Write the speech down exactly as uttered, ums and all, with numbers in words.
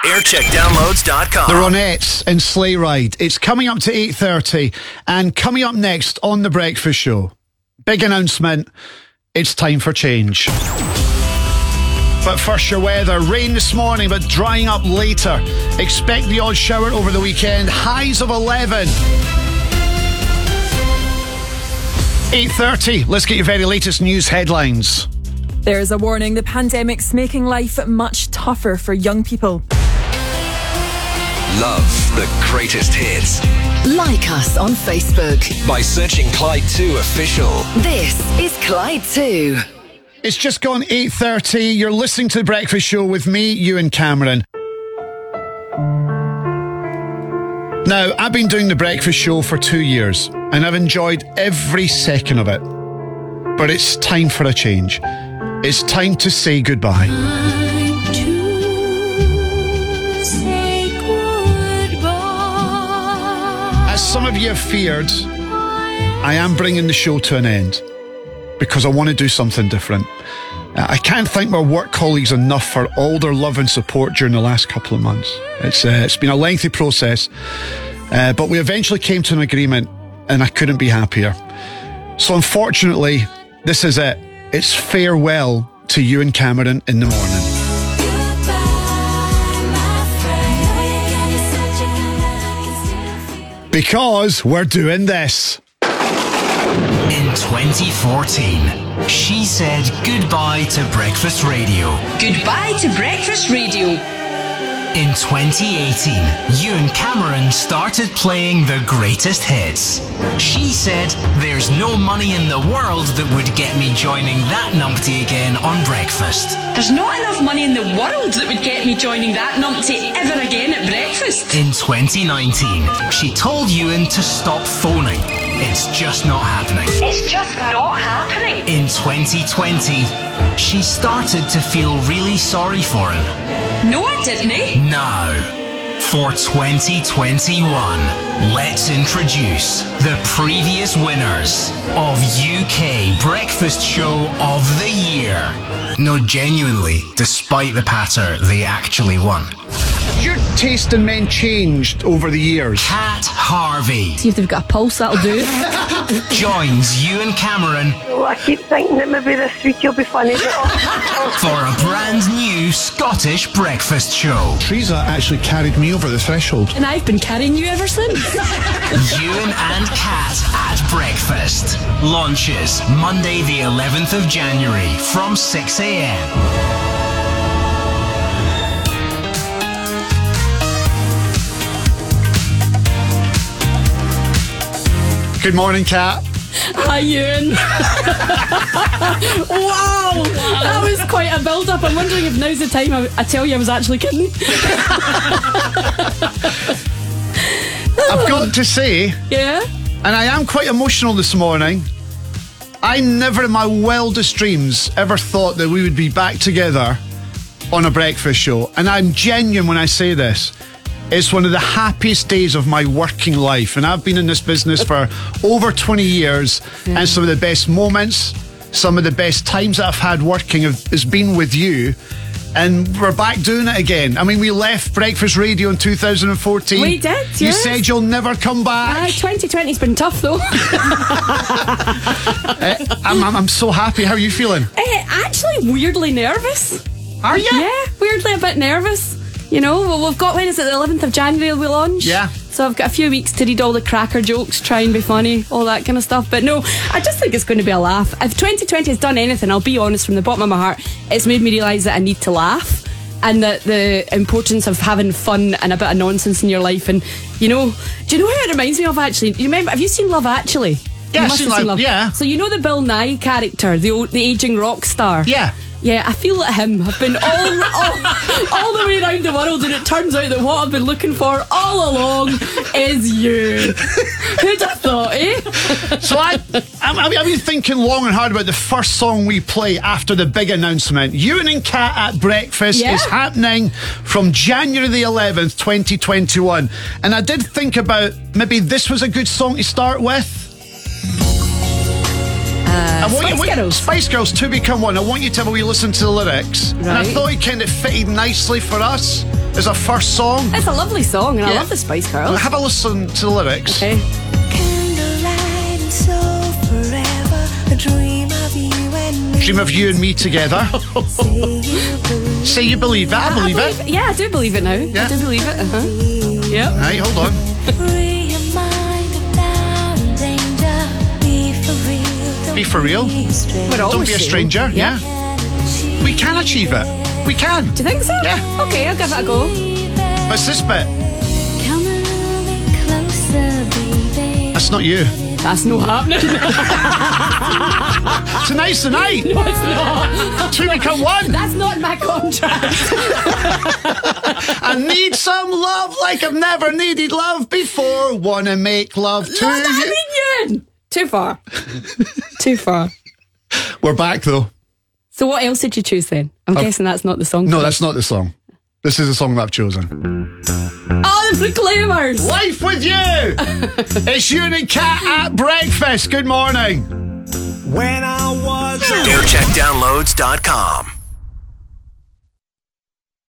aircheck downloads dot com. The Ronettes and Sleigh Ride. It's coming up to eight thirty, and coming up next on The Breakfast Show, big announcement, it's time for change. But first, your weather. Rain this morning, but drying up later. Expect the odd shower over the weekend. Highs of eleven. eight thirty. Let's get your very latest news headlines. There's a warning. The pandemic's making life much tougher for young people. Love the greatest hits. Like us on Facebook by searching Clyde two Official. This is Clyde two. It's just gone eight thirty. You're listening to The Breakfast Show with me, Ewan Cameron. Now, I've been doing The Breakfast Show for two years, and I've enjoyed every second of it. But it's time for a change. It's time to say goodbye. Time to say goodbye. As some of you have feared, I am bringing the show to an end, because I want to do something different. I can't thank my work colleagues enough for all their love and support during the last couple of months. It's uh, it's been a lengthy process, uh, but we eventually came to an agreement, and I couldn't be happier. So unfortunately, this is it. It's farewell to Ewan Cameron in the morning. Because we're doing this. In twenty fourteen, she said goodbye to breakfast radio. Goodbye to breakfast radio. In twenty eighteen, Ewan Cameron started playing the greatest hits. She said, there's no money in the world that would get me joining that numpty again on breakfast. There's not enough money in the world that would get me joining that numpty ever again at breakfast. In twenty nineteen, she told Ewan to stop phoning. It's just not happening. It's just not happening. In twenty twenty, she started to feel really sorry for him. No, I didn't. Now, for twenty twenty-one, let's introduce the previous winners of U K Breakfast Show of the Year. No, genuinely, despite the patter, they actually won. Your taste in men changed over the years. Kat Harvey. See if they've got a pulse, that'll do. Joins Ewan Cameron. Oh, I keep thinking that maybe this week you'll be funny. For a brand new Scottish breakfast show. Teresa actually carried me over the threshold. And I've been carrying you ever since. Ewan and Kat at breakfast. Launches Monday the eleventh of January from six a.m. Good morning, Kat. Hi, Ewan. Wow, that was quite a build-up. I'm wondering if now's the time I, I tell you I was actually kidding. I've got to say, Yeah? and I am quite emotional this morning, I never in my wildest dreams ever thought that we would be back together on a breakfast show. And I'm genuine when I say this. It's one of the happiest days of my working life. And I've been in this business for over twenty years. Mm. And some of the best moments, some of the best times that I've had working have, has been with you. And we're back doing it again. I mean, we left Breakfast Radio in two thousand fourteen. We did, yes. You said you'll never come back. Uh, twenty twenty's been tough, though. uh, I'm, I'm, I'm so happy. How are you feeling? Uh, actually, weirdly nervous. Are you? Yeah, weirdly a bit nervous. You know, well, we've got, when is it, the eleventh of January we launch? Yeah. So I've got a few weeks to read all the cracker jokes, try and be funny, all that kind of stuff. But no, I just think it's going to be a laugh. If twenty twenty has done anything, I'll be honest, from the bottom of my heart, it's made me realise that I need to laugh. And that the importance of having fun and a bit of nonsense in your life. And, you know, do you know who it reminds me of, actually? You remember, have you seen Love Actually? Yeah, you I've must seen have seen Love, Love. yeah. So you know the Bill Nye character, the old, the ageing rock star? Yeah. Yeah, I feel like him. I've been all, all all the way around the world, and it turns out that what I've been looking for all along is you. Who'd have thought, eh? So I, I, I've been thinking long and hard about the first song we play after the big announcement. Ewan and Kat at Breakfast Yeah. is happening from January the eleventh, twenty twenty-one. And I did think about maybe this was a good song to start with. Uh, I want Spice you, Girls. Spice Girls, To Become One. I want you to have a wee listen to the lyrics. Right. And I thought it kind of fitted nicely for us. as a first song. It's a lovely song, and I Yeah. love the Spice Girls. Have a listen to the lyrics. Okay. Candlelight and so forever. A dream of you and me. Dream of you and me together. Say you believe it. I believe it. Yeah, I do believe it now. Yeah. I do believe it. Uh-huh. Yep. Right, hold on. Free your mind of doubt and danger. Be for real. Be for real. We're Don't always be a saying. stranger. Yeah. We can achieve it. We can. Do you think so? Yeah. Okay, I'll give it a go. What's this bit? Come a little bit closer, baby. That's not you. That's not happening. Tonight's the night. No, it's not. Two become one. That's not in my contract. I need some love like I've never needed love before. Wanna make love to Not that you. minion. Too far. Too far. We're back though. So what else did you choose then? I'm Uh, guessing that's not the song. No, that's not the song. This is the song that I've chosen. Oh, the Proclaimers. Life with you. It's you and Kat at breakfast. Good morning. aircheck downloads dot com.